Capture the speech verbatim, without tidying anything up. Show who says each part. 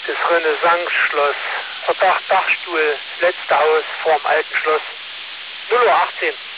Speaker 1: Das Renaissance-Schloss. Verdacht Dachstuhl, letzte Haus vorm alten Schloss. null Uhr achtzehn.